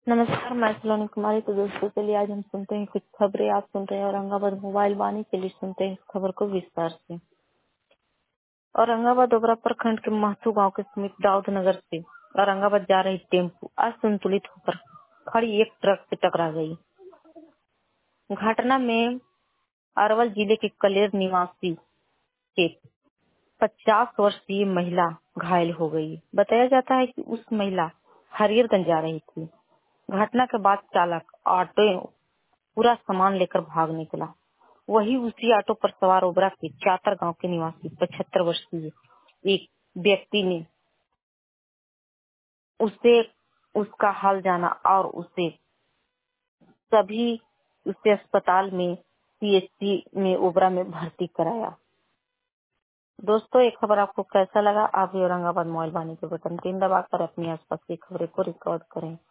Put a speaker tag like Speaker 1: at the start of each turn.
Speaker 1: नमस्कार, मैं सलोनी कुमारी। तो दोस्तों चलिए आज हम सुनते हैं कुछ खबरें। आप सुन रहे हैं औरंगाबाद मोबाइल वाणी। के लिए सुनते हैं इस खबर को विस्तार से। औरंगाबाद ओबरा प्रखंड के महथू गांव के समीप दाऊद नगर से औरंगाबाद जा रही टेम्पो असंतुलित होकर खड़ी एक ट्रक से टकरा गई। घटना में अरवल जिले के कलेर निवासी के 50 वर्षीय महिला घायल हो गई। बताया जाता है कि उस महिला हरियरगंज जा रही थी। घटना के बाद चालक ऑटो पूरा सामान लेकर भाग निकला। वही उसी ऑटो पर सवार ओबरा के चातर गांव के निवासी 75 वर्षीय एक व्यक्ति ने उसे उसका हाल जाना और उसे अस्पताल में सीएचसी में ओबरा में भर्ती कराया। दोस्तों, ये खबर आपको कैसा लगा? आप भी औरंगाबाद मोबाइल वाणी के बटन 3 दबाकर अपनी आसपास की खबरें को रिकॉर्ड करें।